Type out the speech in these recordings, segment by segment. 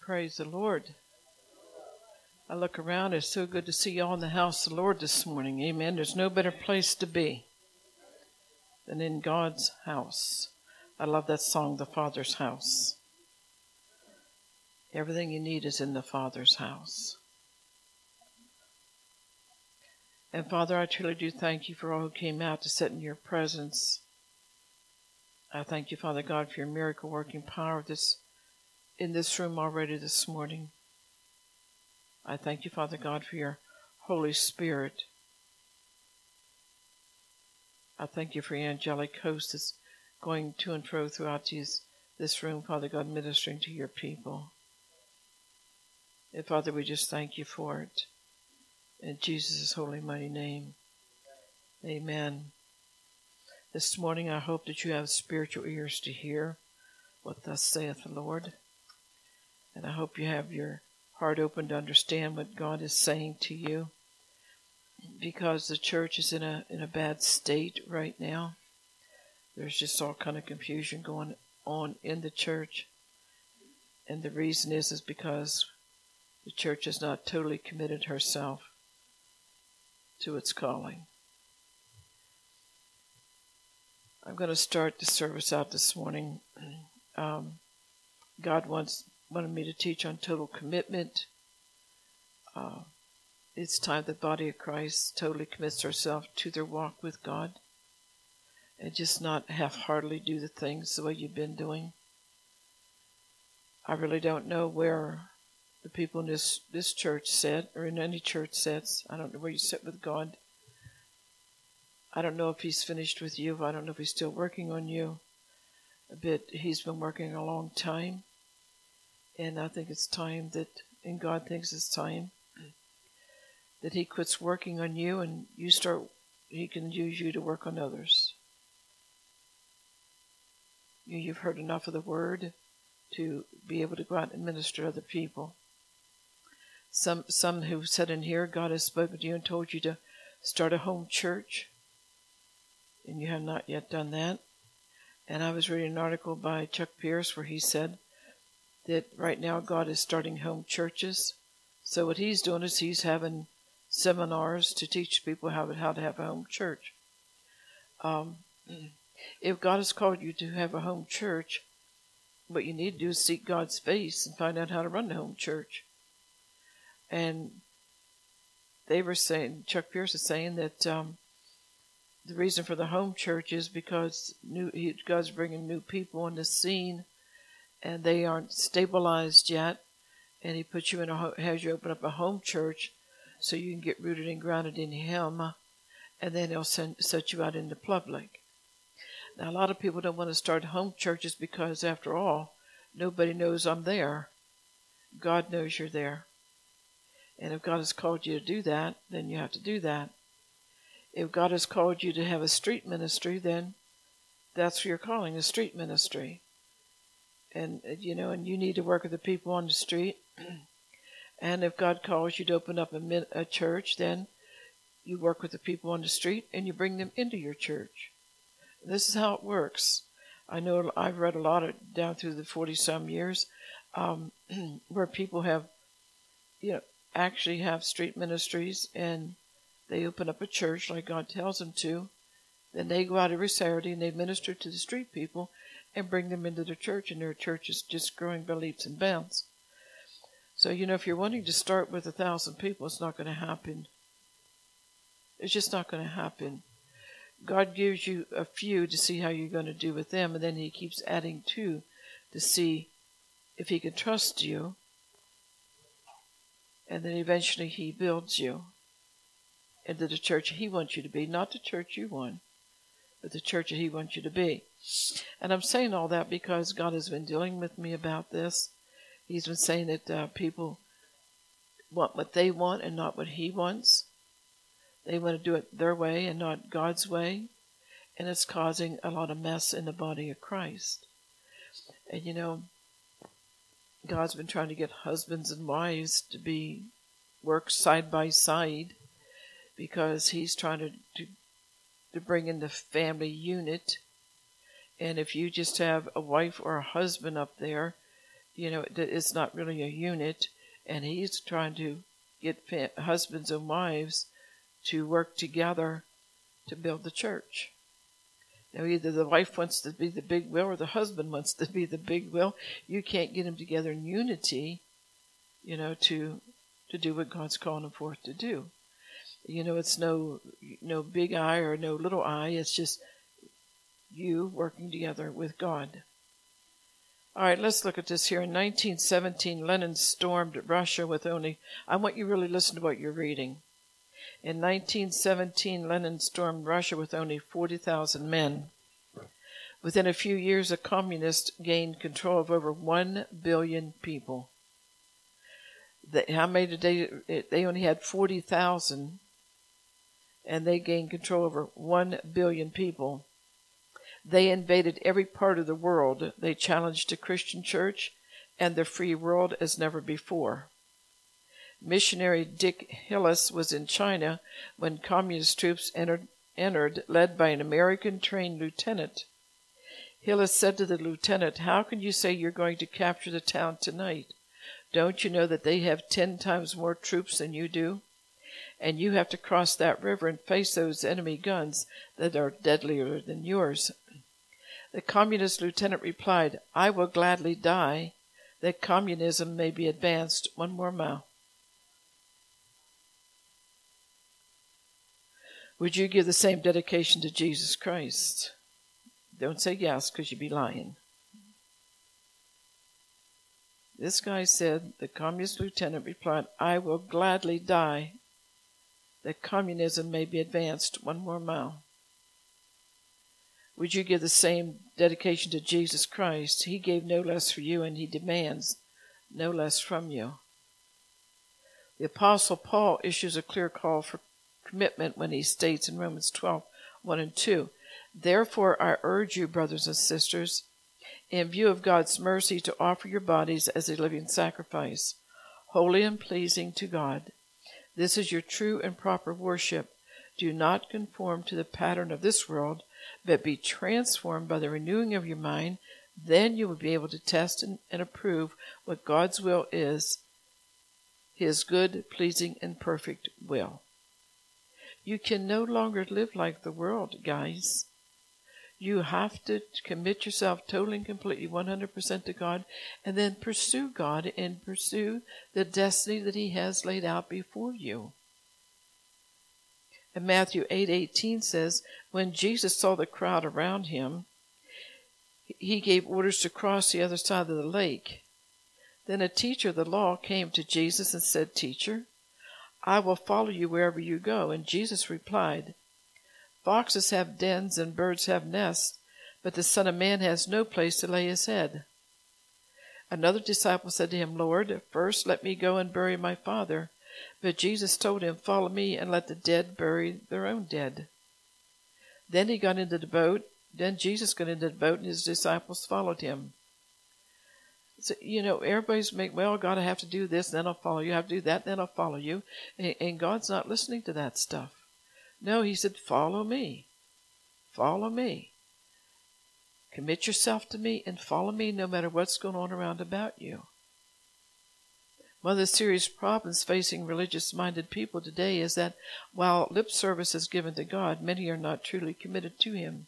Praise the Lord. I look around, it's so good to see y'all in the house of the Lord this morning. Amen. There's no better place to be than in God's house. I love that song, The Father's House. Everything you need is in the Father's house. And Father, I truly do thank you for all who came out to sit in your presence. I thank you, Father God, for your miracle-working power in this room already this morning. I thank you, Father God, for your Holy Spirit. I thank you for your angelic host that's going to and fro throughout this room, Father God, ministering to your people. And Father, we just thank you for it. In Jesus' holy mighty name, amen. This morning I hope that you have spiritual ears to hear what thus saith the Lord. And I hope you have your heart open to understand what God is saying to you, because the church is in a bad state right now. There's just all kind of confusion going on in the church, and the reason is because the church has not totally committed herself to its calling. I'm going to start the service out this morning. God wanted me to teach on total commitment. It's time the body of Christ totally commits herself to their walk with God and just not half-heartedly do the things the way you've been doing. I really don't know where the people in this church sit, or in any church sits. I don't know where you sit with God. I don't know if he's finished with you. I don't know if he's still working on you. But he's been working a long time. And I think it's time and God thinks it's time, that he quits working on you and he can use you to work on others. You've heard enough of the word to be able to go out and minister to other people. Some who said in here, God has spoken to you and told you to start a home church, and you have not yet done that. And I was reading an article by Chuck Pierce where he said that right now God is starting home churches. So what he's doing is he's having seminars to teach people how to have a home church. If God has called you to have a home church, what you need to do is seek God's face and find out how to run the home church. And they were saying, Chuck Pierce is saying that the reason for the home church is because God's bringing new people on the scene, and they aren't stabilized yet. And he puts you has you open up a home church so you can get rooted and grounded in him, and then he'll set you out in the public. Now, a lot of people don't want to start home churches because, after all, nobody knows I'm there. God knows you're there. And if God has called you to do that, then you have to do that. If God has called you to have a street ministry, then that's your calling, a street ministry. And, and you need to work with the people on the street. And if God calls you to open up a church, then you work with the people on the street and you bring them into your church. This is how it works. I know I've read a lot down through the 40-some years where people have, actually have street ministries, and they open up a church like God tells them to. Then they go out every Saturday and they minister to the street people and bring them into their church, and their church is just growing by leaps and bounds. So, if you're wanting to start with 1,000 people, it's not going to happen. It's just not going to happen. God gives you a few to see how you're going to do with them, and then he keeps adding to see if he can trust you. And then eventually he builds you into the church he wants you to be, not the church you want, but the church that he wants you to be. And I'm saying all that because God has been dealing with me about this. He's been saying that people want what they want and not what he wants. They want to do it their way and not God's way. And it's causing a lot of mess in the body of Christ. And God's been trying to get husbands and wives to work side by side, because he's trying to bring in the family unit. And if you just have a wife or a husband up there, it's not really a unit, and he's trying to get husbands and wives to work together to build the church. Now, either the wife wants to be the big wheel or the husband wants to be the big wheel. You can't get them together in unity, to do what God's calling them forth to do. It's no big I or no little I. It's just you working together with God. All right, let's look at this here. In 1917, Lenin stormed Russia with only... I want you to really listen to what you're reading. In 1917, Lenin stormed Russia with only 40,000 men. Within a few years, the communists gained control of over 1 billion people. How many did they only had 40,000, and they gained control over 1 billion people. They invaded every part of the world. They challenged the Christian church and the free world as never before. Missionary Dick Hillis was in China when communist troops entered, led by an American-trained lieutenant. Hillis said to the lieutenant, "How can you say you're going to capture the town tonight? Don't you know that they have 10 times more troops than you do? And you have to cross that river and face those enemy guns that are deadlier than yours." The communist lieutenant replied, "I will gladly die, that communism may be advanced 1 more mile." Would you give the same dedication to Jesus Christ? Don't say yes, because you'd be lying. This guy said, the communist lieutenant replied, "I will gladly die, that communism may be advanced 1 more mile." Would you give the same dedication to Jesus Christ? He gave no less for you, and he demands no less from you. The Apostle Paul issues a clear call for commitment when he states in Romans 12:1 and 2, "Therefore I urge you, brothers and sisters, in view of God's mercy, to offer your bodies as a living sacrifice, holy and pleasing to God. This is your true and proper worship. Do not conform to the pattern of this world, but be transformed by the renewing of your mind. Then you will be able to test and approve what God's will is, his good, pleasing, and perfect will." You can no longer live like the world, guys. You have to commit yourself totally and completely 100% to God, and then pursue God and pursue the destiny that he has laid out before you. And Matthew 8:18 says, when Jesus saw the crowd around him, he gave orders to cross the other side of the lake. Then a teacher of the law came to Jesus and said, "Teacher, I will follow you wherever you go." And Jesus replied, "Foxes have dens and birds have nests, but the Son of Man has no place to lay his head." Another disciple said to him, "Lord, first let me go and bury my father." But Jesus told him, "Follow me and let the dead bury their own dead." Then he got into the boat. Then Jesus got into the boat, and his disciples followed him. So, everybody's God, I have to do this, then I'll follow you. I have to do that, then I'll follow you. And God's not listening to that stuff. No, he said, follow me. Follow me. Commit yourself to me and follow me no matter what's going on around about you. One of the serious problems facing religious-minded people today is that while lip service is given to God, many are not truly committed to him.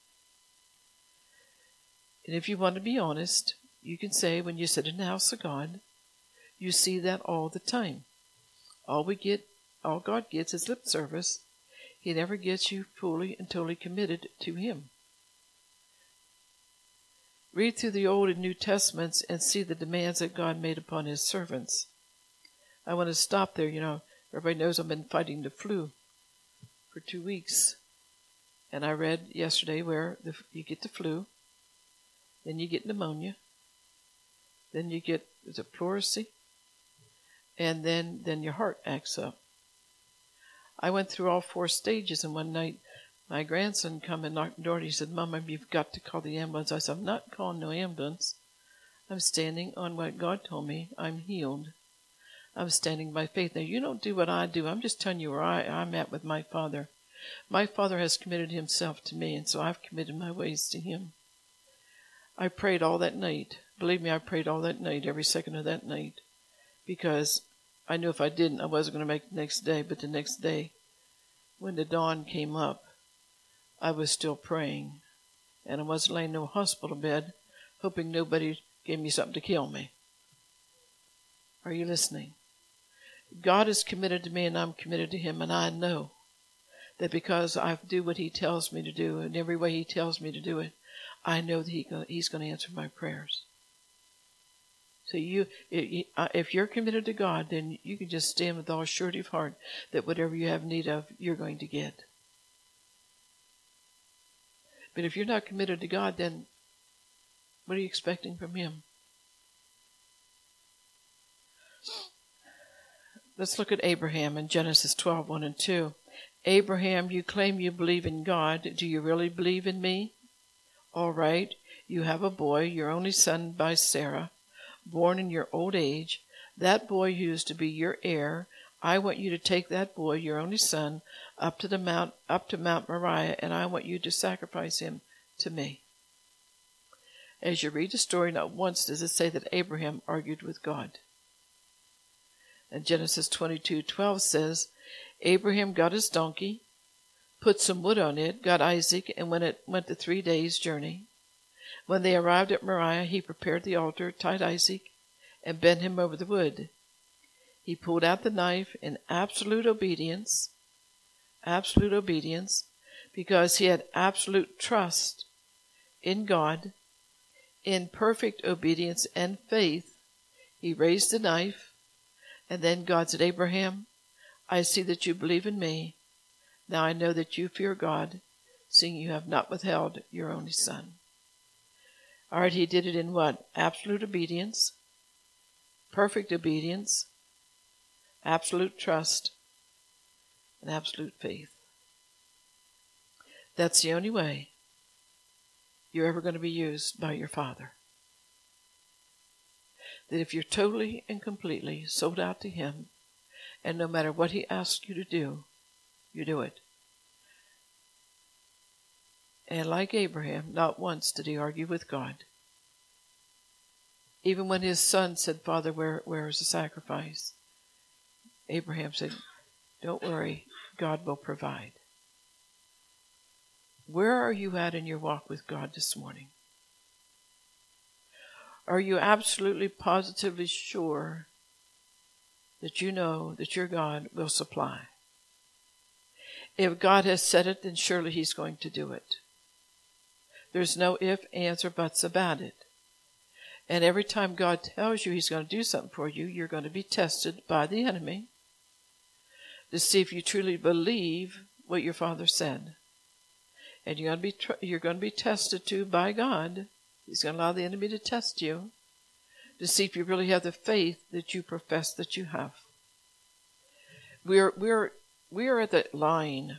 And if you want to be honest, you can say when you sit in the house of God, you see that all the time. All God gets is lip service. He never gets you fully and totally committed to him. Read through the Old and New Testaments and see the demands that God made upon his servants. I want to stop there. Everybody knows I've been fighting the flu for 2 weeks. And I read yesterday where you get the flu, then you get pneumonia, then you get pleurisy, and then your heart acts up. I went through all 4 stages, and one night my grandson come and knocked the door, and he said, "Mama, you've got to call the ambulance." I said, "I'm not calling no ambulance. I'm standing on what God told me. I'm healed. I'm standing by faith." Now, you don't do what I do. I'm just telling you where I'm at with my Father. My Father has committed himself to me, and so I've committed my ways to him. I prayed all that night. Believe me, I prayed all that night, every second of that night, because I knew if I didn't, I wasn't going to make it the next day. But the next day, when the dawn came up, I was still praying, and I wasn't laying in no hospital bed, hoping nobody gave me something to kill me. Are you listening? God is committed to me, and I'm committed to Him, and I know that because I do what He tells me to do, and every way He tells me to do it, I know that He's going to answer my prayers. So if you're committed to God, then you can just stand with all surety of heart that whatever you have need of, you're going to get. But if you're not committed to God, then what are you expecting from Him? Let's look at Abraham in Genesis 12:1 and 2. Abraham, you claim you believe in God. Do you really believe in me? All right, you have a boy, your only son by Sarah, born in your old age. That boy who is to be your heir, I want you to take that boy, your only son, up to Mount Moriah, and I want you to sacrifice him to me. As you read the story, not once does it say that Abraham argued with God. And Genesis 22:12 says, Abraham got his donkey, put some wood on it, got Isaac, and when it went to 3 days' journey, when they arrived at Moriah, he prepared the altar, tied Isaac, and bent him over the wood. He pulled out the knife in absolute obedience, because he had absolute trust in God. In perfect obedience and faith, he raised the knife, and then God said, Abraham, I see that you believe in me. Now I know that you fear God, seeing you have not withheld your only son. All right, he did it in what? Absolute obedience, perfect obedience, absolute trust, and absolute faith. That's the only way you're ever going to be used by your Father. That if you're totally and completely sold out to Him, and no matter what He asks you to do, you do it. And like Abraham, not once did he argue with God. Even when his son said, Father, where is the sacrifice? Abraham said, don't worry, God will provide. Where are you at in your walk with God this morning? Are you absolutely, positively sure that you know that your God will supply? If God has said it, then surely He's going to do it. There's no if, ands, or buts about it. And every time God tells you He's going to do something for you, you're going to be tested by the enemy to see if you truly believe what your Father said. And you're going to be tested too by God. He's going to allow the enemy to test you to see if you really have the faith that you profess that you have. We are at that line,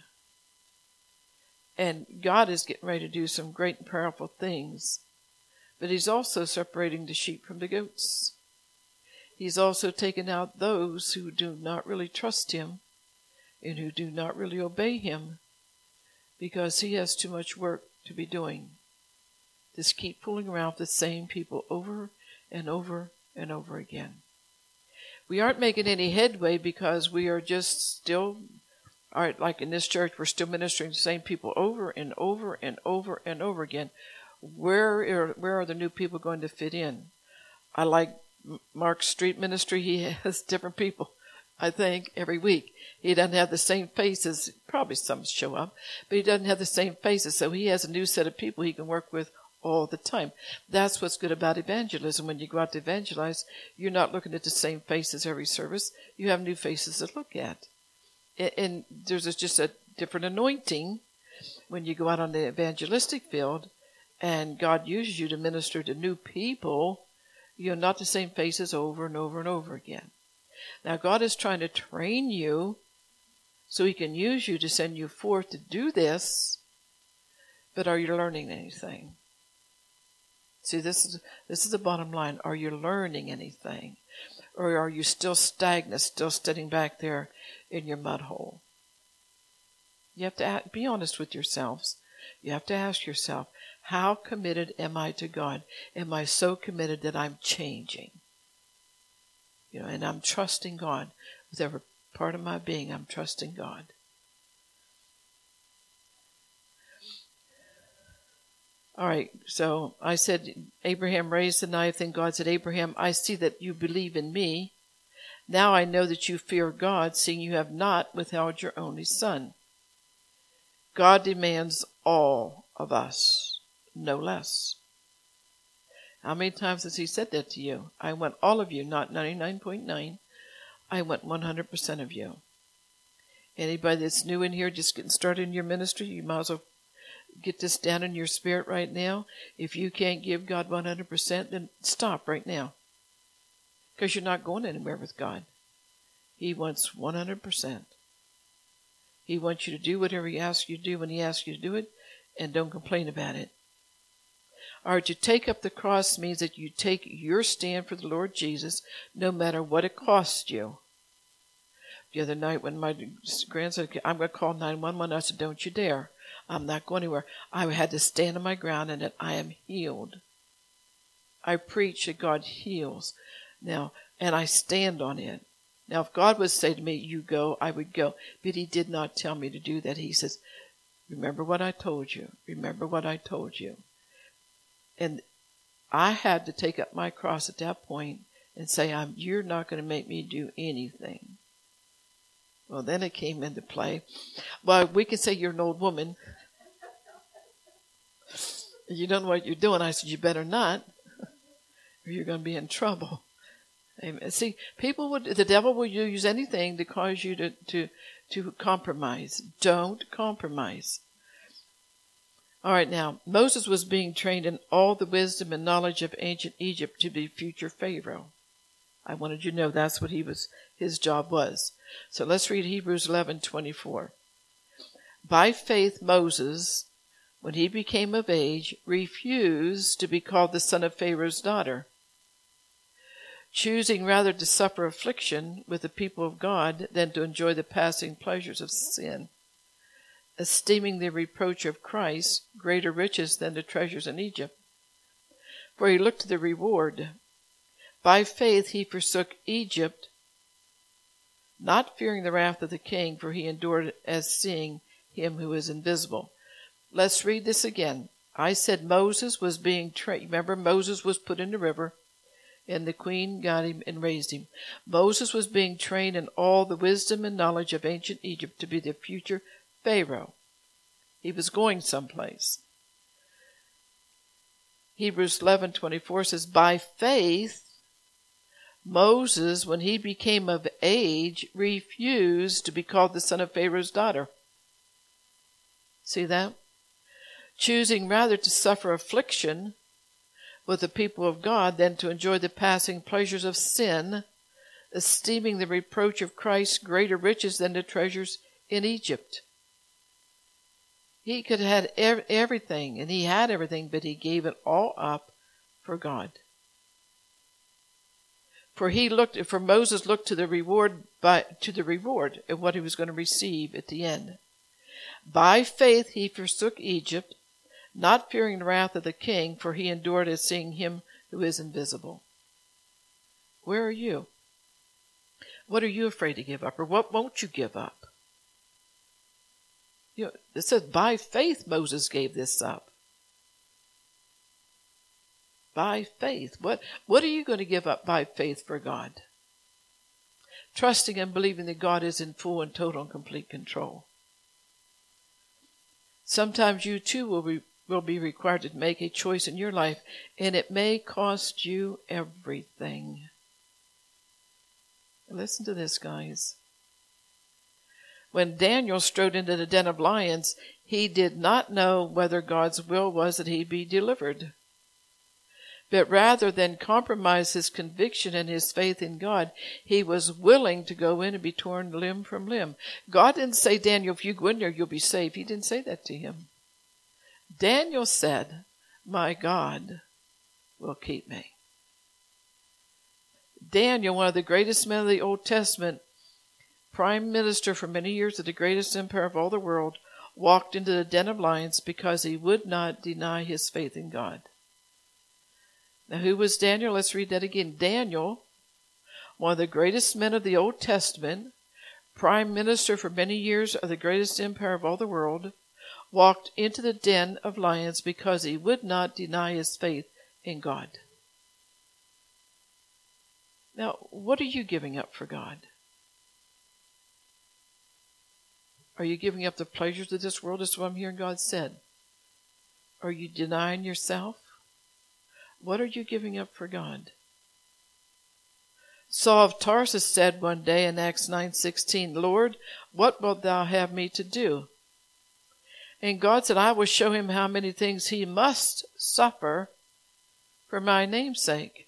and God is getting ready to do some great and powerful things, but He's also separating the sheep from the goats. He's also taking out those who do not really trust Him and who do not really obey Him, because He has too much work to be doing. Just keep fooling around with the same people over and over and over again. We aren't making any headway because we are just still, like in this church, we're still ministering to the same people over and over and over and over again. Where are the new people going to fit in? I like Mark's street ministry. He has different people, I think, every week. He doesn't have the same faces. Probably some show up, but he doesn't have the same faces. So he has a new set of people he can work with all the time. That's what's good about evangelism. When you go out to evangelize, you're not looking at the same faces every service. You have new faces to look at. And there's just a different anointing when you go out on the evangelistic field and God uses you to minister to new people. You're not the same faces over and over and over again. Now, God is trying to train you so He can use you to send you forth to do this, but are you learning anything? See, this is the bottom line. Are you learning anything? Or are you still stagnant, still sitting back there in your mud hole? You have to be honest with yourselves. You have to ask yourself, How committed am I to God? Am I so committed that I'm changing? And I'm trusting God. With every part of my being, I'm trusting God. All right, so I said, Abraham raised the knife, then God said, Abraham, I see that you believe in me. Now I know that you fear God, seeing you have not withheld your only son. God demands all of us, no less. How many times has he said that to you? I want all of you, not 99.9. I want 100% of you. Anybody that's new in here, just getting started in your ministry, you might as well get this down in your spirit right now. If you can't give God 100%, then stop right now. Because you're not going anywhere with God. He wants 100%. He wants you to do whatever he asks you to do when he asks you to do it, and don't complain about it. All right, to take up the cross means that you take your stand for the Lord Jesus, no matter what it costs you. The other night when my grandson said, I'm going to call 911, I said, don't you dare. I'm not going anywhere. I had to stand on my ground and that I am healed. I preach that God heals. Now, and I stand on it. Now, if God would say to me, you go, I would go. But he did not tell me to do that. He says, remember what I told you. Remember what I told you. And I had to take up my cross at that point and say, you're not going to make me do anything. Well, then it came into play. Well, we can say you're an old woman. You don't know what you're doing. I said, you better not, or you're going to be in trouble. Amen. See, the devil will use anything to cause you to compromise. Don't compromise. All right, now, Moses was being trained in all the wisdom and knowledge of ancient Egypt to be future Pharaoh. I wanted you to know that's what his job was. So let's read Hebrews 11:24. By faith, Moses, when he became of age, refused to be called the son of Pharaoh's daughter, choosing rather to suffer affliction with the people of God than to enjoy the passing pleasures of sin, esteeming the reproach of Christ greater riches than the treasures in Egypt. For he looked to the reward. By faith he forsook Egypt, not fearing the wrath of the king, for he endured as seeing him who is invisible. Let's read this again. I said Moses was being trained. Remember, Moses was put in the river, and the queen got him and raised him. Moses was being trained in all the wisdom and knowledge of ancient Egypt to be the future Pharaoh. He was going someplace. Hebrews 11:24 says, by faith, Moses, when he became of age, refused to be called the son of Pharaoh's daughter. See that? Choosing rather to suffer affliction with the people of God than to enjoy the passing pleasures of sin, esteeming the reproach of Christ greater riches than the treasures in Egypt. He could have had everything, and he had everything, but he gave it all up for God. For Moses looked to the reward of what he was going to receive at the end. By faith he forsook Egypt, not fearing the wrath of the king, for he endured as seeing him who is invisible. Where are you? What are you afraid to give up, or what won't you give up? It says, by faith Moses gave this up. By faith. What are you going to give up by faith for God? Trusting and believing that God is in full and total and complete control. Sometimes you too will be required to make a choice in your life, and it may cost you everything. Listen to this, guys. When Daniel strode into the den of lions, he did not know whether God's will was that he be delivered. But rather than compromise his conviction and his faith in God, he was willing to go in and be torn limb from limb. God didn't say, Daniel, if you go in there, you'll be saved. He didn't say that to him. Daniel said, my God will keep me. Daniel, one of the greatest men of the Old Testament, prime minister for many years of the greatest empire of all the world, walked into the den of lions because he would not deny his faith in God. Now, who was Daniel? Let's read that again. Daniel, one of the greatest men of the Old Testament, prime minister for many years of the greatest empire of all the world, walked into the den of lions because he would not deny his faith in God. Now, what are you giving up for God? Are you giving up the pleasures of this world? That's what I'm hearing God said. Are you denying yourself? What are you giving up for God? Saul of Tarsus said one day in Acts 9:16, Lord, what wilt thou have me to do? And God said, I will show him how many things he must suffer for my name's sake.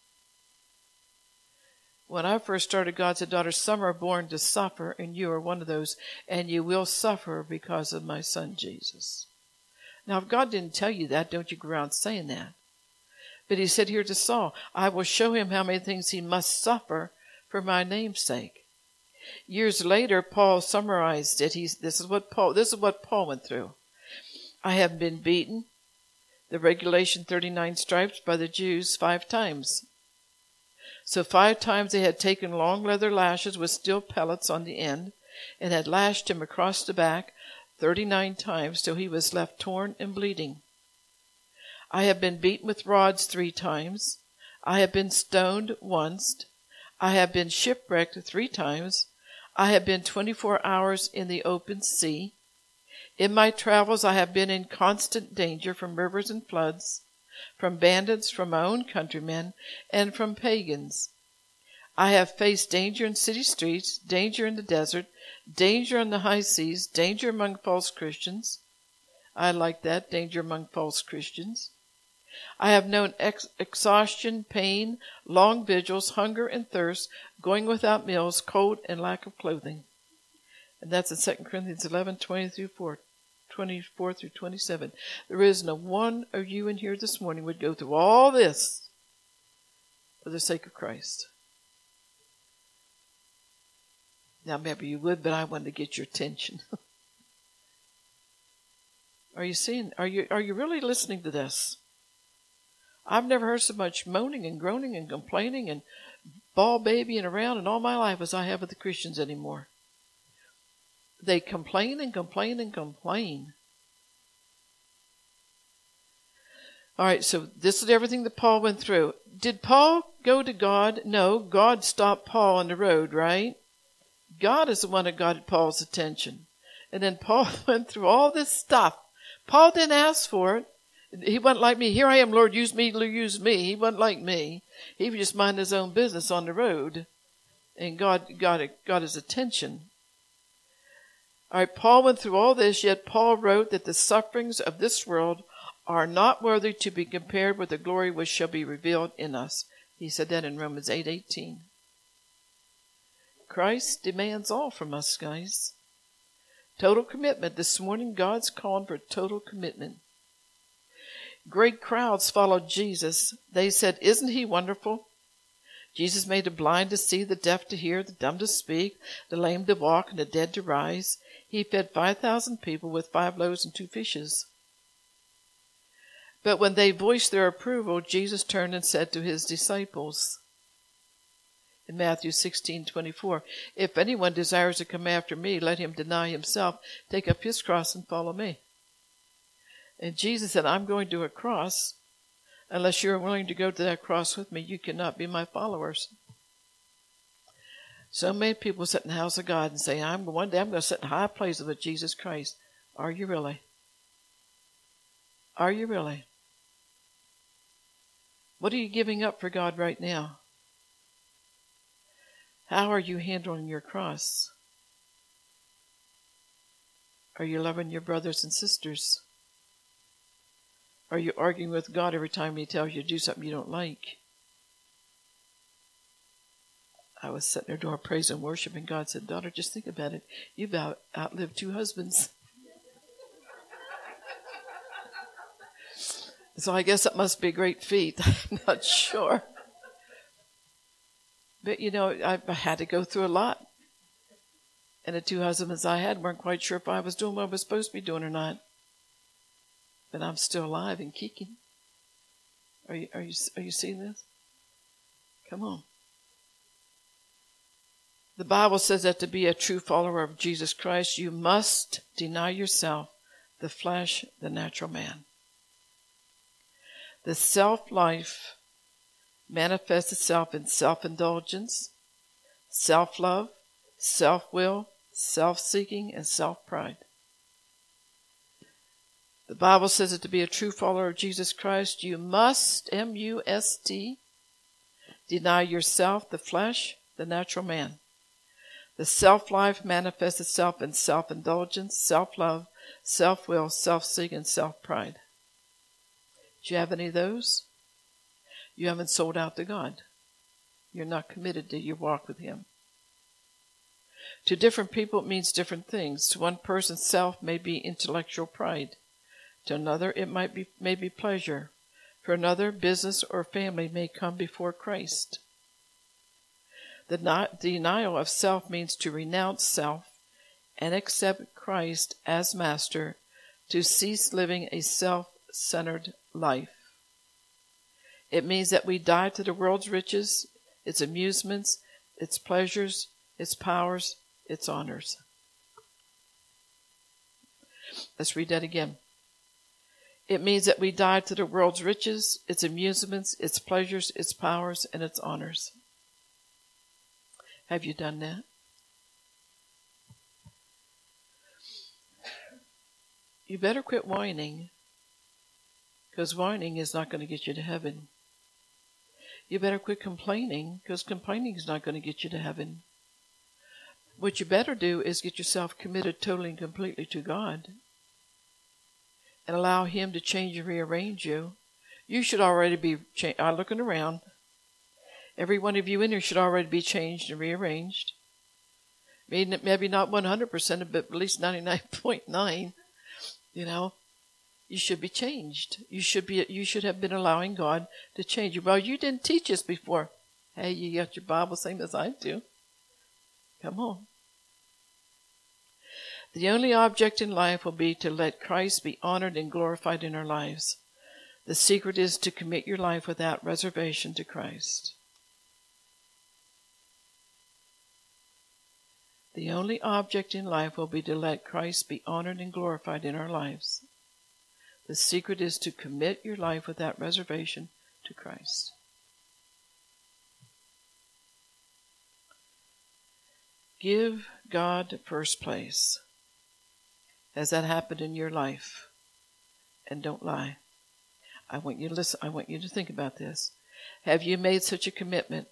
When I first started, God said, daughter, some are born to suffer, and you are one of those, and you will suffer because of my son Jesus. Now, if God didn't tell you that, don't you go around saying that. But he said here to Saul, I will show him how many things he must suffer for my name's sake. Years later, Paul summarized it. This is what Paul went through. I have been beaten, the regulation 39 stripes, by the Jews 5 times. So 5 times they had taken long leather lashes with steel pellets on the end and had lashed him across the back 39 times till he was left torn and bleeding. I have been beaten with rods 3 times. I have been stoned once. I have been shipwrecked 3 times. I have been 24 hours in the open sea. In my travels I have been in constant danger from rivers and floods, from bandits, from my own countrymen, and from pagans. I have faced danger in city streets, danger in the desert, danger on the high seas, danger among false Christians. I like that, danger among false Christians. I have known exhaustion, pain, long vigils, hunger and thirst, going without meals, cold and lack of clothing. And that's in 2 Corinthians 11:24 through 27. There is no one of you in here this morning would go through all this for the sake of Christ. Now maybe you would, but I wanted to get your attention. Are you seeing? Are you really listening to this? I've never heard so much moaning and groaning and complaining and ball babying around in all my life as I have with the Christians anymore. They complain and complain and complain. All right, so this is everything that Paul went through. Did Paul go to God? No, God stopped Paul on the road, right? God is the one that got Paul's attention. And then Paul went through all this stuff. Paul didn't ask for it. He wasn't like me. Here I am, Lord, use me, use me. He wasn't like me. He was just minding his own business on the road. And God got his attention. All right, Paul went through all this, yet Paul wrote that the sufferings of this world are not worthy to be compared with the glory which shall be revealed in us. He said that in Romans 8:18. Christ demands all from us, guys. Total commitment. This morning, God's calling for total commitment. Great crowds followed Jesus. They said, isn't he wonderful? Jesus made the blind to see, the deaf to hear, the dumb to speak, the lame to walk, and the dead to rise. He fed 5,000 people with 5 loaves and 2 fishes. But when they voiced their approval, Jesus turned and said to his disciples in Matthew 16:24, if anyone desires to come after me, let him deny himself, take up his cross and follow me. And Jesus said, I'm going to a cross. Unless you're willing to go to that cross with me, you cannot be my followers. So many people sit in the house of God and say, one day I'm going to sit in high places with Jesus Christ. Are you really? Are you really? What are you giving up for God right now? How are you handling your cross? Are you loving your brothers and sisters? Are you arguing with God every time he tells you to do something you don't like? I was sitting there doing praise and worship, and God said, daughter, just think about it. You've outlived 2 husbands. So I guess that must be a great feat. I'm not sure. But, I had to go through a lot. And the 2 husbands I had weren't quite sure if I was doing what I was supposed to be doing or not. But I'm still alive and kicking. Are you seeing this? Come on. The Bible says that to be a true follower of Jesus Christ, you must deny yourself, the flesh, the natural man. The self-life manifests itself in self-indulgence, self-love, self-will, self-seeking, and self-pride. The Bible says that to be a true follower of Jesus Christ, you must, M-U-S-T, deny yourself, the flesh, the natural man. The self-life manifests itself in self-indulgence, self-love, self-will, self-seeking, and self-pride. Do you have any of those? You haven't sold out to God. You're not committed to your walk with Him. To different people, it means different things. To one person, self may be intellectual pride. To another, it may be pleasure. For another, business or family may come before Christ. The denial of self means to renounce self and accept Christ as master, to cease living a self-centered life. It means that we die to the world's riches, its amusements, its pleasures, its powers, its honors. Let's read that again. It means that we die to the world's riches, its amusements, its pleasures, its powers, and its honors. Have you done that? You better quit whining, because whining is not going to get you to heaven. You better quit complaining, because complaining is not going to get you to heaven. What you better do is get yourself committed totally and completely to God and allow Him to change and rearrange you. You should already be looking around. Every one of you in here should already be changed and rearranged. Maybe not 100%, but at least 99.9%. You should be changed. You should have been allowing God to change you. Well, you didn't teach us before. Hey, you got your Bible same as I do. Come on. The only object in life will be to let Christ be honored and glorified in our lives. The secret is to commit your life without reservation to Christ. The only object in life will be to let Christ be honored and glorified in our lives. The secret is to commit your life without reservation to Christ. Give God first place. Has that happened in your life? And don't lie. I want you to listen. I want you to think about this. Have you made such a commitment?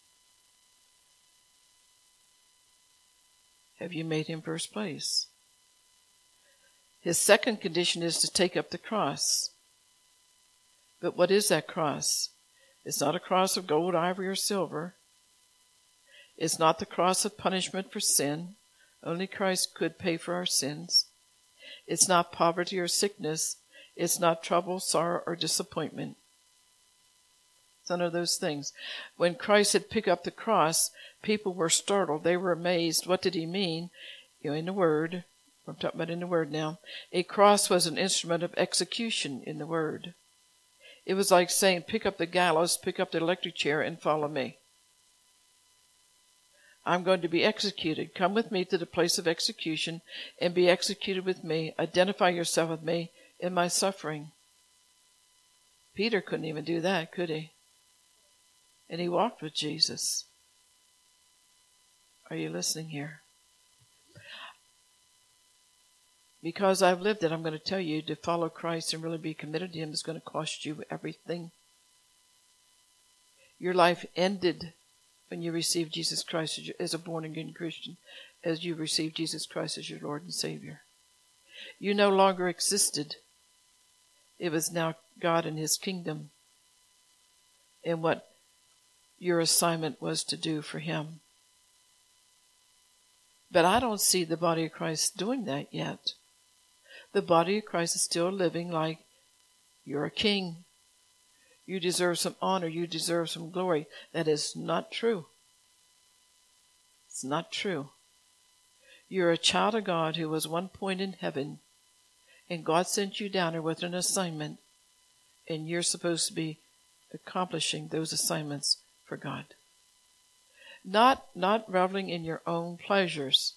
Have you made Him first place? His second condition is to take up the cross. But what is that cross? It's not a cross of gold, ivory, or silver. It's not the cross of punishment for sin. Only Christ could pay for our sins. It's not poverty or sickness. It's not trouble, sorrow, or disappointment. It's none of those things. When Christ had picked up the cross, people were startled. They were amazed. What did He mean? In the Word. I'm talking about in the Word now. A cross was an instrument of execution in the Word. It was like saying, pick up the gallows, pick up the electric chair, and follow me. I'm going to be executed. Come with me to the place of execution and be executed with me. Identify yourself with me in my suffering. Peter couldn't even do that, could he? And he walked with Jesus. Are you listening here? Because I've lived it, I'm going to tell you, to follow Christ and really be committed to Him is going to cost you everything. Your life ended when you received Jesus Christ as a born-again Christian, as you received Jesus Christ as your Lord and Savior. You no longer existed. It was now God and His kingdom and what your assignment was to do for Him. But I don't see the body of Christ doing that yet. The body of Christ is still living like you're a king. You deserve some honor. You deserve some glory. That is not true. It's not true. You're a child of God who was one point in heaven, and God sent you down here with an assignment, and you're supposed to be accomplishing those assignments for God. Not reveling in your own pleasures.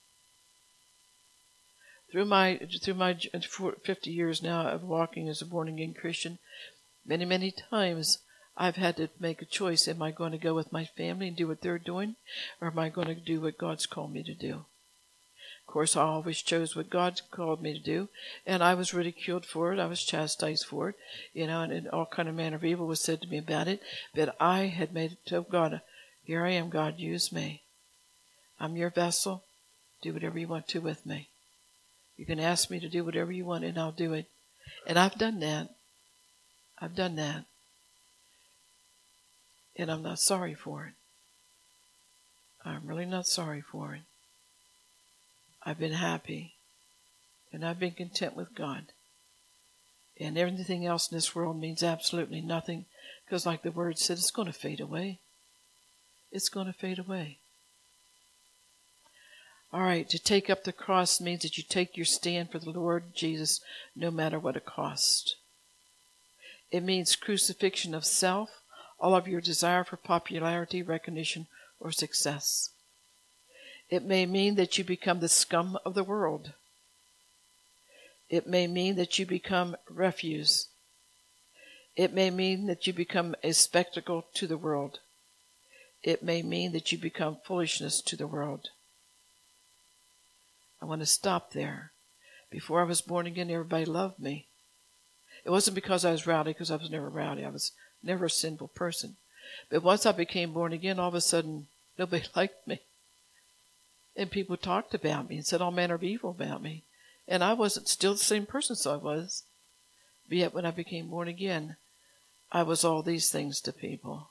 Through my 50 years now of walking as a born-again Christian, many, many times I've had to make a choice. Am I going to go with my family and do what they're doing, or am I going to do what God's called me to do? Of course, I always chose what God called me to do, and I was ridiculed for it. I was chastised for it, and all kind of manner of evil was said to me about it. But I had made it to God, here I am, God, use me. I'm your vessel. Do whatever you want to with me. You can ask me to do whatever you want, and I'll do it. And I've done that. And I'm not sorry for it. I'm really not sorry for it. I've been happy, and I've been content with God. And everything else in this world means absolutely nothing, because like the word said, it's going to fade away. It's going to fade away. All right, to take up the cross means that you take your stand for the Lord Jesus no matter what it costs. It means crucifixion of self, all of your desire for popularity, recognition, or success. It may mean that you become the scum of the world. It may mean that you become refuse. It may mean that you become a spectacle to the world. It may mean that you become foolishness to the world. I want to stop there. Before I was born again, everybody loved me. It wasn't because I was rowdy, because I was never rowdy. I was never a sinful person. But once I became born again, all of a sudden, nobody liked me. And people talked about me and said all manner of evil about me. And I wasn't still the same person as I was. But yet when I became born again, I was all these things to people.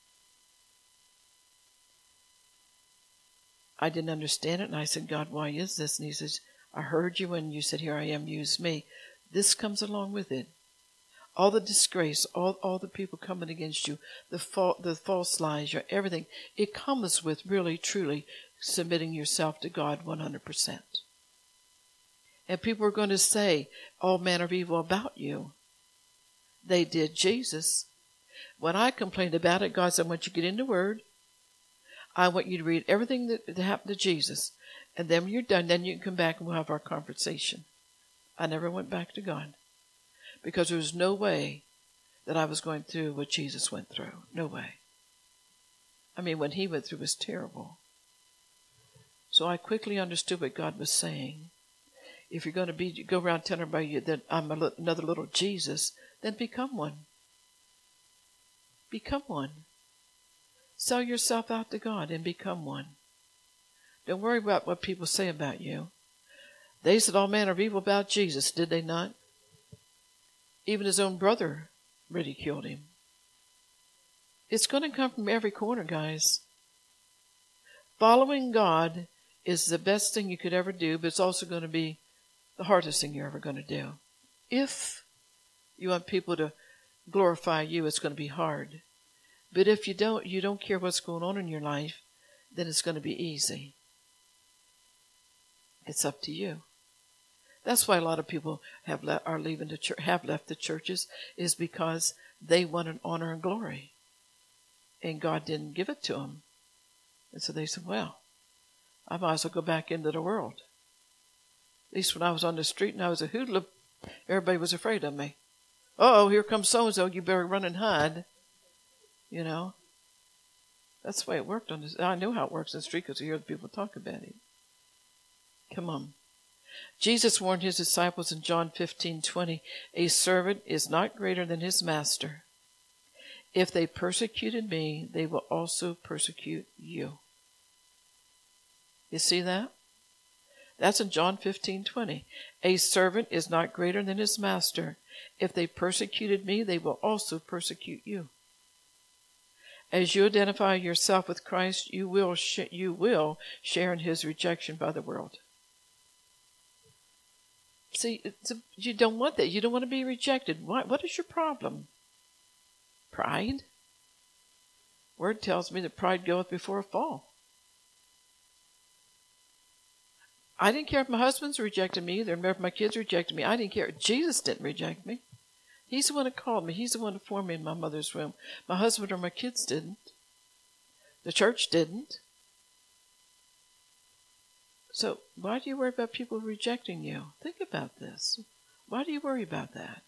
I didn't understand it, and I said, God, why is this? And he says, I heard you when you said, here I am, use me. This comes along with it. All the disgrace, all the people coming against you, the false lies, everything, it comes with really, truly submitting yourself to God 100%. And people are going to say all manner of evil about you. They did Jesus. When I complained about it, God said, I want you to get in the Word. I want you to read everything that happened to Jesus. And then when you're done, then you can come back and we'll have our conversation. I never went back to God. Because there was no way that I was going through what Jesus went through. No way. I mean, what he went through was terrible. So I quickly understood what God was saying. If you're going to go around telling everybody that I'm another little Jesus, then become one. Become one. Sell yourself out to God and become one. Don't worry about what people say about you. They said all manner of evil about Jesus, did they not? Even his own brother ridiculed him. It's going to come from every corner, guys. Following God is the best thing you could ever do, but it's also going to be the hardest thing you're ever going to do. If you want people to glorify you, it's going to be hard. But if you don't care what's going on in your life, then it's going to be easy. It's up to you. That's why a lot of people have left the churches, is because they wanted honor and glory. And God didn't give it to them. And so they said, well, I might as well go back into the world. At least when I was on the street and I was a hoodlum, everybody was afraid of me. Uh-oh, here comes so-and-so, you better run and hide. You know. That's the way it worked on this. I know how it works in the street because I hear the people talk about it. Come on. Jesus warned his disciples in John 15:20, a servant is not greater than his master. If they persecuted me, they will also persecute you. You see that? That's in John 15:20. A servant is not greater than his master. If they persecuted me, they will also persecute you. As you identify yourself with Christ, you will share in his rejection by the world. See, you don't want that. You don't want to be rejected. What is your problem? Pride? Word tells me that pride goeth before a fall. I didn't care if my husband's rejected me either, or if my kids rejected me. I didn't care. Jesus didn't reject me. He's the one that called me. He's the one that formed me in my mother's womb. My husband or my kids didn't. The church didn't. So why do you worry about people rejecting you? Think about this. Why do you worry about that?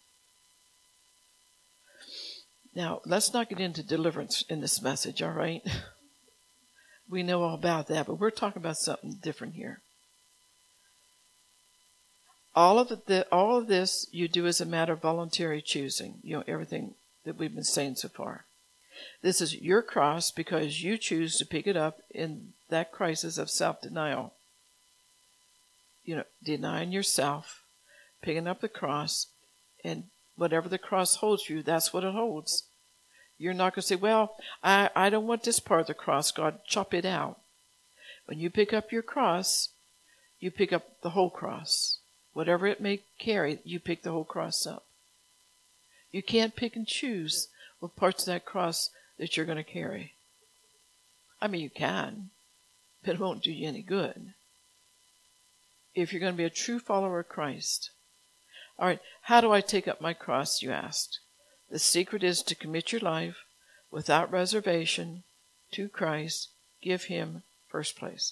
Now, let's not get into deliverance in this message, all right? We know all about that, but we're talking about something different here. All of this you do as a matter of voluntary choosing. Everything that we've been saying so far. This is your cross because you choose to pick it up in that crisis of self-denial. Denying yourself, picking up the cross, and whatever the cross holds you, that's what it holds. You're not going to say, well, I don't want this part of the cross, God, chop it out. When you pick up your cross, you pick up the whole cross. Whatever it may carry, you pick the whole cross up. You can't pick and choose what parts of that cross that you're going to carry. I mean, you can, but it won't do you any good. If you're going to be a true follower of Christ. All right, how do I take up my cross, you asked? The secret is to commit your life without reservation to Christ. Give him first place.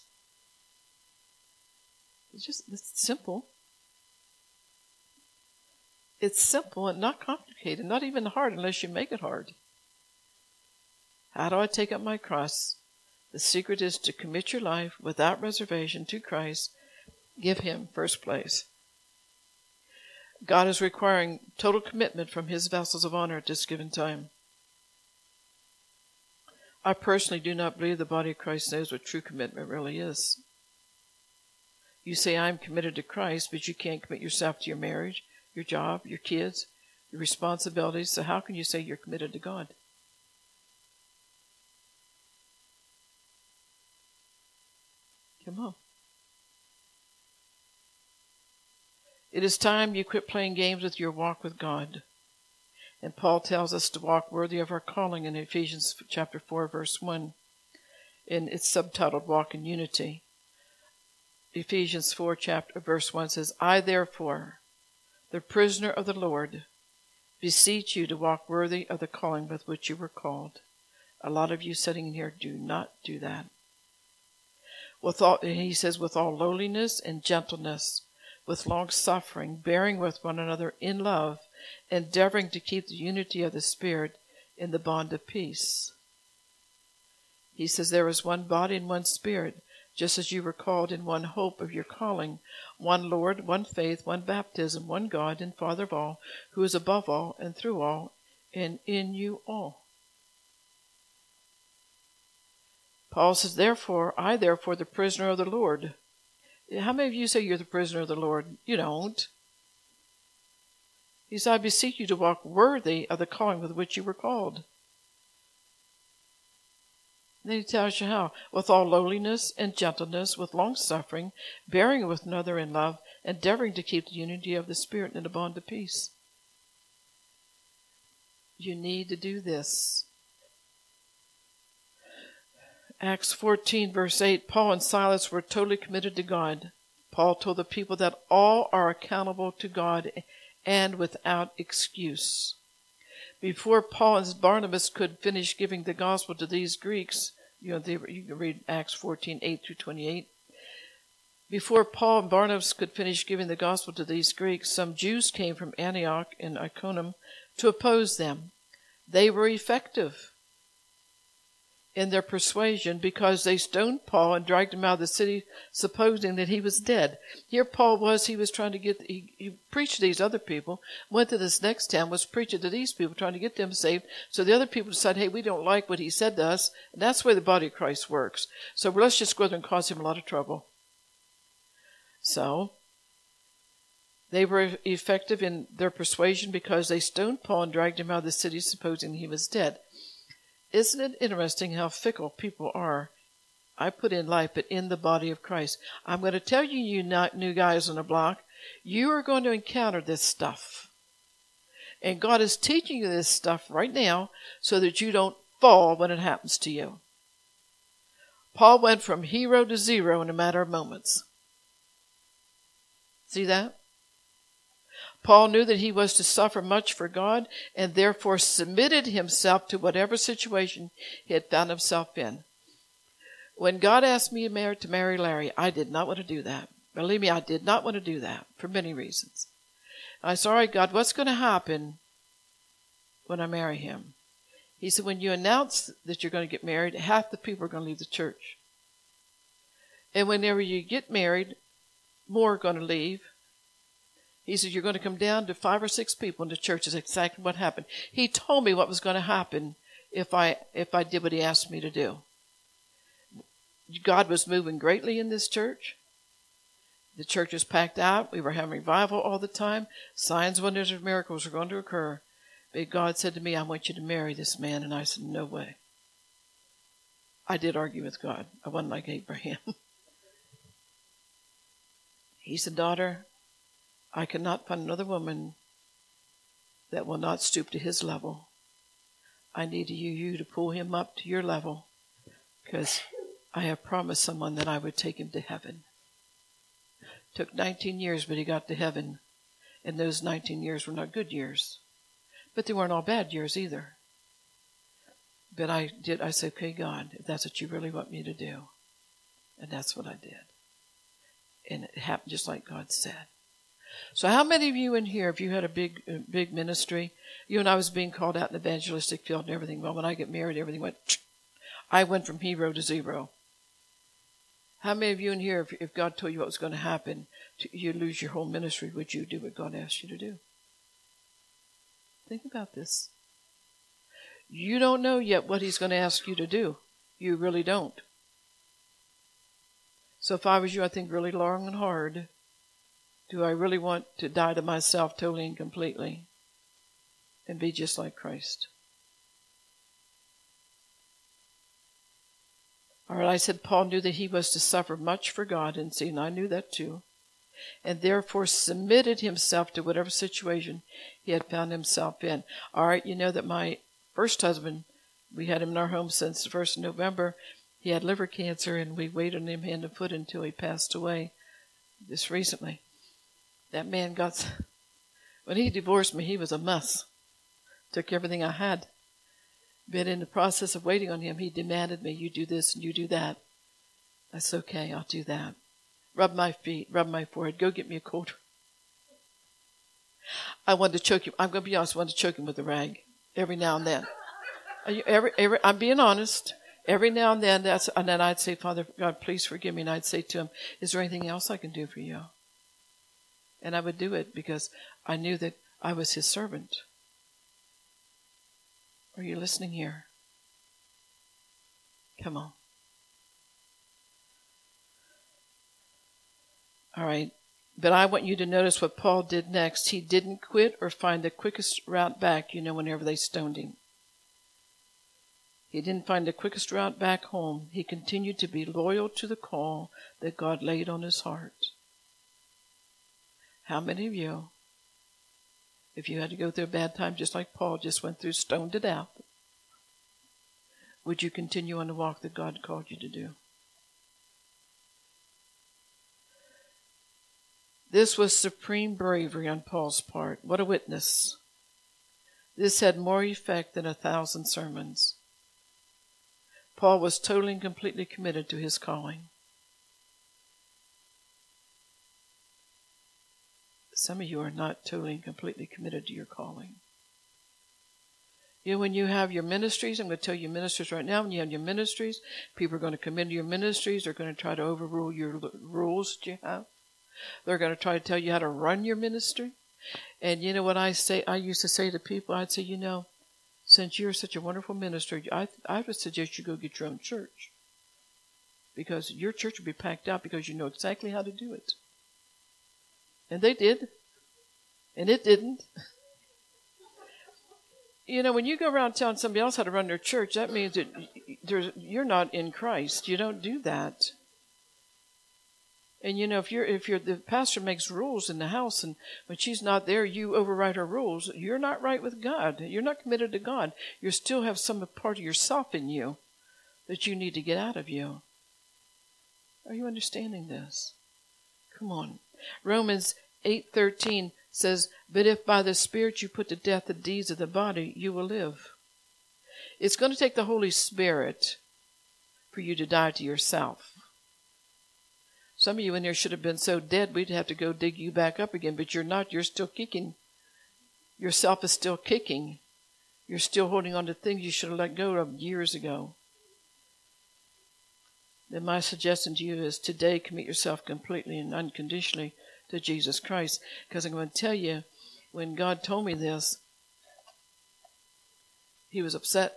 It's simple. It's simple and not complicated, not even hard unless you make it hard. How do I take up my cross? The secret is to commit your life without reservation to Christ. Give him first place. God is requiring total commitment from his vessels of honor at this given time. I personally do not believe the body of Christ knows what true commitment really is. You say, I'm committed to Christ, but you can't commit yourself to your marriage, your job, your kids, your responsibilities. So how can you say you're committed to God? Come on. It is time you quit playing games with your walk with God. And Paul tells us to walk worthy of our calling in Ephesians chapter 4, verse 1. And it's subtitled Walk in Unity. Ephesians 4, verse 1 says, I therefore, the prisoner of the Lord, beseech you to walk worthy of the calling with which you were called. A lot of you sitting in here do not do that. He says, with all lowliness and gentleness, with long suffering, bearing with one another in love, endeavoring to keep the unity of the Spirit in the bond of peace. He says there is one body and one Spirit, just as you were called in one hope of your calling, one Lord, one faith, one baptism, one God and Father of all, who is above all and through all and in you all. Paul says, therefore, I therefore, the prisoner of the Lord. How many of you say you're the prisoner of the Lord? You don't. He said, I beseech you to walk worthy of the calling with which you were called. And then he tells you how. With all lowliness and gentleness, with long suffering, bearing with another in love, endeavoring to keep the unity of the Spirit in the bond of peace. You need to do this. Acts 14, verse 8, Paul and Silas were totally committed to God. Paul told the people that all are accountable to God and without excuse. Before Paul and Barnabas could finish giving the gospel to these Greeks, you can read Acts 14, 8 through 28. Before Paul and Barnabas could finish giving the gospel to these Greeks, some Jews came from Antioch and Iconium to oppose them. They were effective in their persuasion because they stoned Paul and dragged him out of the city, supposing that he was dead. Here Paul was, he preached to these other people, went to this next town, was preaching to these people, trying to get them saved. So the other people decided, hey, we don't like what he said to us. And that's the way the body of Christ works. So let's just go there and cause him a lot of trouble. So they were effective in their persuasion because they stoned Paul and dragged him out of the city, supposing he was dead. Isn't it interesting how fickle people are? I put in life, but in the body of Christ. I'm going to tell you, you new guys on the block, you are going to encounter this stuff. And God is teaching you this stuff right now so that you don't fall when it happens to you. Paul went from hero to zero in a matter of moments. See that? Paul knew that he was to suffer much for God and therefore submitted himself to whatever situation he had found himself in. When God asked me to marry Larry, I did not want to do that. Believe me, I did not want to do that for many reasons. I said, all right, God, what's going to happen when I marry him? He said, when you announce that you're going to get married, half the people are going to leave the church. And whenever you get married, more are going to leave. He said, you're going to come down to 5 or 6 people in the church. Is exactly what happened. He told me what was going to happen if I did what he asked me to do. God was moving greatly in this church. The church was packed out. We were having revival all the time. Signs, wonders, and miracles were going to occur. But God said to me, I want you to marry this man. And I said, no way. I did argue with God. I wasn't like Abraham. He said, daughter, I cannot find another woman that will not stoop to his level. I need you to pull him up to your level, because I have promised someone that I would take him to heaven. Took 19 years, but he got to heaven. And those 19 years were not good years. But they weren't all bad years either. But I said, okay, God, if that's what you really want me to do. And that's what I did. And it happened just like God said. So how many of you in here, if you had a big ministry, you and I was being called out in the evangelistic field and everything, well, when I get married, everything I went from hero to zero. How many of you in here, if God told you what was going to happen, you lose your whole ministry, would you do what God asked you to do? Think about this. You don't know yet what he's going to ask you to do. You really don't. So if I was you, I think really long and hard. Do I really want to die to myself totally and completely and be just like Christ? All right, I said Paul knew that he was to suffer much for God, and see, and I knew that too, and therefore submitted himself to whatever situation he had found himself in. All right, you know that my first husband, we had him in our home since the 1st of November. He had liver cancer, and we waited on him hand and foot until he passed away just recently. That man when he divorced me, he was a mess. Took everything I had. But in the process of waiting on him, he demanded me, you do this and you do that. I said, okay, I'll do that. Rub my feet, rub my forehead, go get me a cold. I wanted to choke him. I'm going to be honest, I wanted to choke him with a rag every now and then. I'm being honest. Every now and then, and then I'd say, Father God, please forgive me. And I'd say to him, is there anything else I can do for you? And I would do it because I knew that I was his servant. Are you listening here? Come on. All right. But I want you to notice what Paul did next. He didn't quit or find the quickest route back, whenever they stoned him. He didn't find the quickest route back home. He continued to be loyal to the call that God laid on his heart. How many of you, if you had to go through a bad time just like Paul just went through, stoned to death, would you continue on the walk that God called you to do? This was supreme bravery on Paul's part. What a witness. This had more effect than 1,000 sermons. Paul was totally and completely committed to his calling. Some of you are not totally and completely committed to your calling. When you have your ministries, I'm going to tell you ministers right now, when you have your ministries, people are going to come into your ministries. They're going to try to overrule your rules that you have. They're going to try to tell you how to run your ministry. And you know what I say? I used to say to people, I'd say, since you're such a wonderful minister, I would suggest you go get your own church. Because your church will be packed out because you know exactly how to do it. And they did. And it didn't. When you go around telling somebody else how to run their church, that means that you're not in Christ. You don't do that. And if the pastor makes rules in the house, and when she's not there, you override her rules, you're not right with God. You're not committed to God. You still have some part of yourself in you that you need to get out of you. Are you understanding this? Come on. Romans 8:13 says, but if by the Spirit you put to death the deeds of the body, you will live. It's going to take the Holy Spirit for you to die to yourself. Some of you in here should have been so dead we'd have to go dig you back up again, but you're not. You're still kicking. Yourself is still kicking. You're still holding on to things you should have let go of years ago. Then my suggestion to you is today commit yourself completely and unconditionally to Jesus Christ. Because I'm going to tell you, when God told me this, he was upset.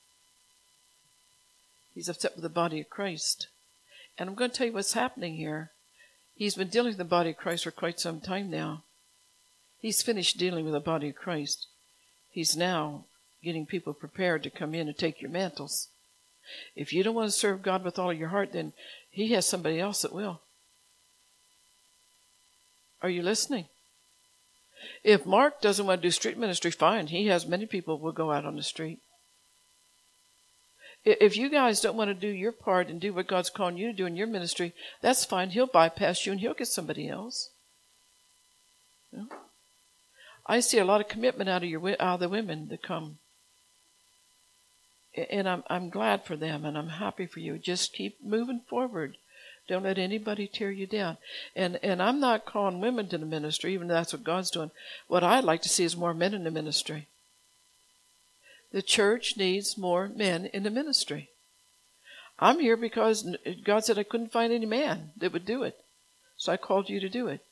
He's upset with the body of Christ. And I'm going to tell you what's happening here. He's been dealing with the body of Christ for quite some time now. He's finished dealing with the body of Christ. He's now getting people prepared to come in and take your mantles. If you don't want to serve God with all of your heart, then he has somebody else that will. Are you listening? If Mark doesn't want to do street ministry, fine. He has many people who will go out on the street. If you guys don't want to do your part and do what God's calling you to do in your ministry, that's fine. He'll bypass you and he'll get somebody else. You know? I see a lot of commitment out of the women that come. And I'm glad for them and I'm happy for you. Just keep moving forward. Don't let anybody tear you down. And I'm not calling women to the ministry, even though that's what God's doing. What I'd like to see is more men in the ministry. The church needs more men in the ministry. I'm here because God said I couldn't find any man that would do it. So I called you to do it.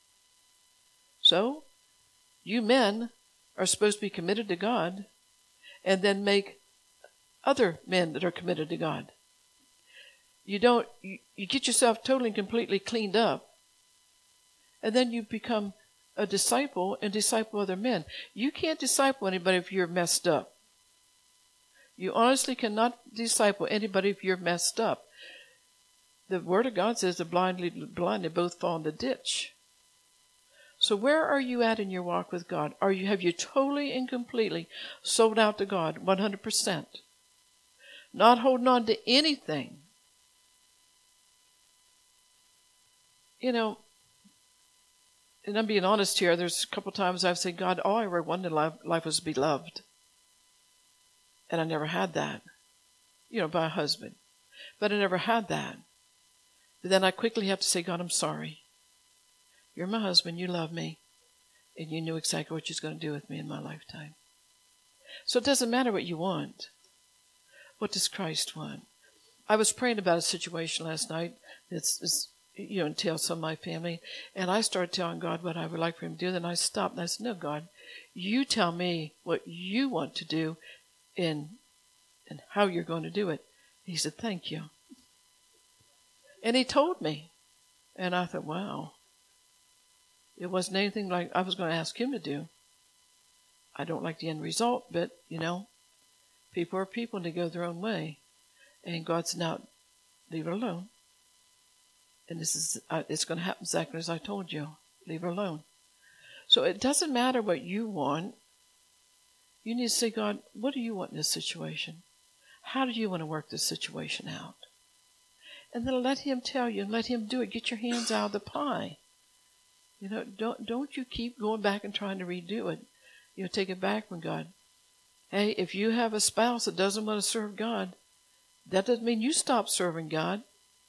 So, you men are supposed to be committed to God and then make other men that are committed to God. You get yourself totally and completely cleaned up, and then you become a disciple and disciple other men. You can't disciple anybody if you're messed up. You honestly cannot disciple anybody if you're messed up. The Word of God says the blind lead the blind, they both fall in the ditch. So where are you at in your walk with God? Have you totally and completely sold out to God 100%? Not holding on to anything. You know, and I'm being honest here, there's a couple times I've said, God, all I ever wanted in life was to be loved. And I never had that, by a husband. But I never had that. But then I quickly have to say, God, I'm sorry. You're my husband, you love me, and you knew exactly what you was going to do with me in my lifetime. So it doesn't matter what you want. What does Christ want? I was praying about a situation last night that's entails some of my family, and I started telling God what I would like for him to do. Then I stopped and I said, no, God, you tell me what you want to do and how you're going to do it. He said, thank you. And he told me. And I thought, wow. It wasn't anything like I was going to ask him to do. I don't like the end result, but, people are people and they go their own way. And God said, now, leave it alone. And it's going to happen exactly as I told you. Leave it alone. So it doesn't matter what you want. You need to say, God, what do you want in this situation? How do you want to work this situation out? And then let him tell you and let him do it. Get your hands out of the pie. Don't you keep going back and trying to redo it. Take it back from God. Hey, if you have a spouse that doesn't want to serve God, that doesn't mean you stop serving God.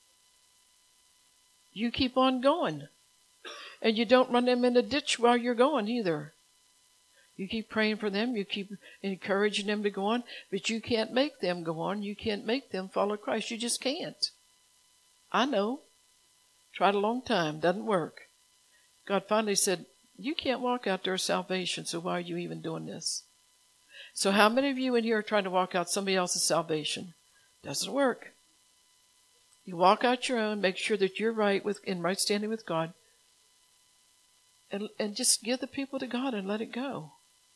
You keep on going. And you don't run them in the ditch while you're going either. You keep praying for them. You keep encouraging them to go on. But you can't make them go on. You can't make them follow Christ. You just can't. I know. Tried a long time. Doesn't work. God finally said, you can't walk out their salvation, so why are you even doing this? So how many of you in here are trying to walk out somebody else's salvation? Doesn't work. You walk out your own, make sure that you're in right standing with God, and just give the people to God and let it go.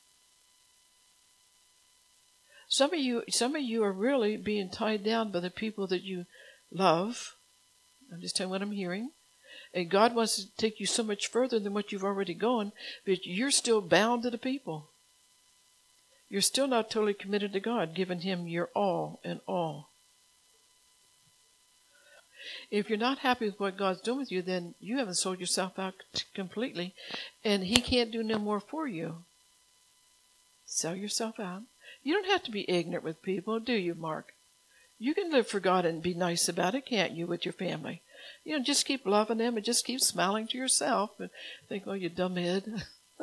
Some of you are really being tied down by the people that you love. I'm just telling you what I'm hearing. And God wants to take you so much further than what you've already gone, but you're still bound to the people. You're still not totally committed to God, giving him your all and all. If you're not happy with what God's doing with you, then you haven't sold yourself out completely, and He can't do no more for you. Sell yourself out. You don't have to be ignorant with people, do you, Mark? You can live for God and be nice about it, can't you, with your family? Just keep loving them and just keep smiling to yourself and think, oh, you dumbhead.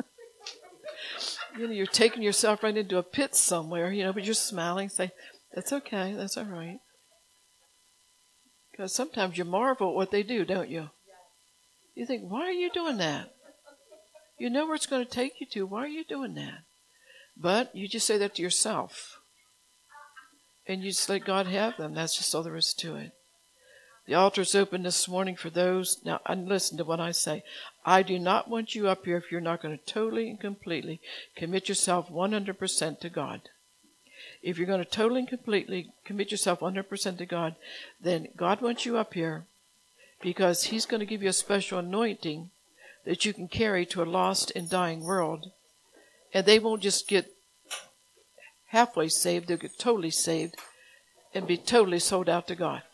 You're taking yourself right into a pit somewhere, but you're smiling, say, that's okay, that's all right. Because sometimes you marvel at what they do, don't you? You think, why are you doing that? You know where it's going to take you to. Why are you doing that? But you just say that to yourself. And you just let God have them. That's just all there is to it. The altar's open this morning for those. Now, listen to what I say. I do not want you up here if you're not going to totally and completely commit yourself 100% to God. If you're going to totally and completely commit yourself 100% to God, then God wants you up here because He's going to give you a special anointing that you can carry to a lost and dying world. And they won't just get halfway saved, they'll get totally saved and be totally sold out to God.